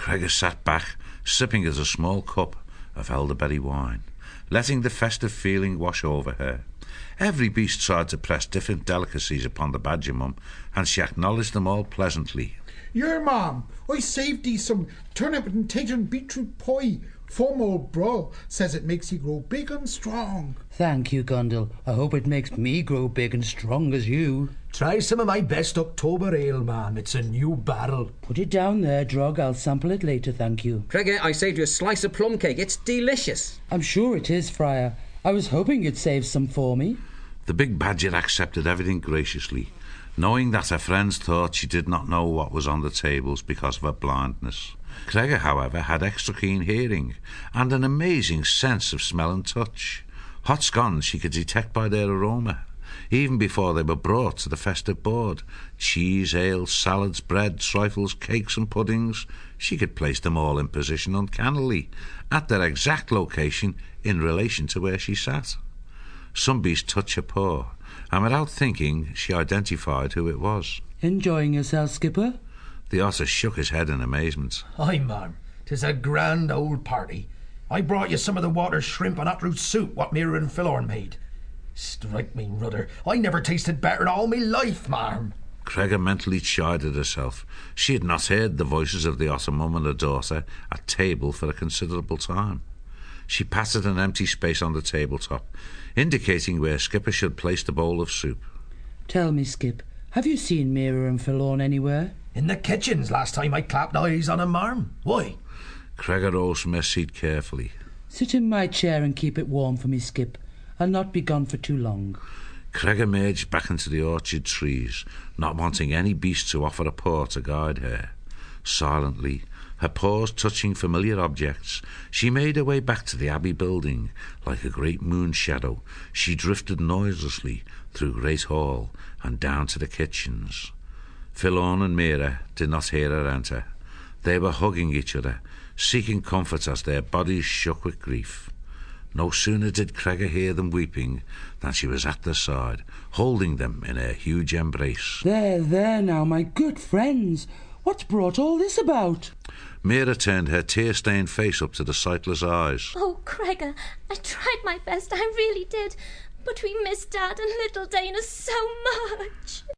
Gregor sat back, sipping at a small cup of elderberry wine, letting the festive feeling wash over her. Every beast tried to press different delicacies upon the badger mum, and she acknowledged them all pleasantly. Your mum, I saved thee some turnip and tater and beetroot pie. Form old bro says it makes you grow big and strong. Thank you, Gundel. I hope it makes me grow big and strong as you. Try some of my best October ale, ma'am. It's a new barrel. Put it down there, Drog. I'll sample it later, thank you. Gregor, I saved you a slice of plum cake. It's delicious. I'm sure it is, Friar. I was hoping you'd save some for me. The big badger accepted everything graciously, knowing that her friends thought she did not know what was on the tables because of her blindness. Gregor, however, had extra keen hearing and an amazing sense of smell and touch. Hot scones she could detect by their aroma, even before they were brought to the festive board. Cheese, ale, salads, bread, trifles, cakes and puddings, she could place them all in position uncannily, at their exact location in relation to where she sat. Some beast touched her paw, and without thinking she identified who it was. Enjoying yourself, Skipper? The otter shook his head in amazement. Aye, ma'am. 'Tis a grand old party. I brought you some of the water shrimp and uproot soup what Mira and Philorn made. Strike me rudder, I never tasted better in all me life, ma'am. Gregor mentally chided herself. She had not heard the voices of the otter mum and her daughter at table for a considerable time. She patted an empty space on the tabletop, indicating where Skipper should place the bowl of soup. Tell me, Skip, have you seen Mira and Philorn anywhere? In the kitchens last time I clapped eyes on 'em, ma'am. Why? Gregor rose from her seat carefully. Sit in my chair and keep it warm for me, Skip. I'll not be gone for too long. Gregor emerged back into the orchard trees, not wanting any beast to offer a paw to guide her. Silently, her paws touching familiar objects, she made her way back to the Abbey building. Like a great moon shadow, she drifted noiselessly through Great Hall and down to the kitchens. Philorn and Mira did not hear her enter. They were hugging each other, seeking comfort as their bodies shook with grief. No sooner did Gregor hear them weeping than she was at their side, holding them in her huge embrace. There now, my good friends. What's brought all this about? Mira turned her tear-stained face up to the sightless eyes. Oh, Gregor, I tried my best, I really did. But we miss Dad and little Dana so much.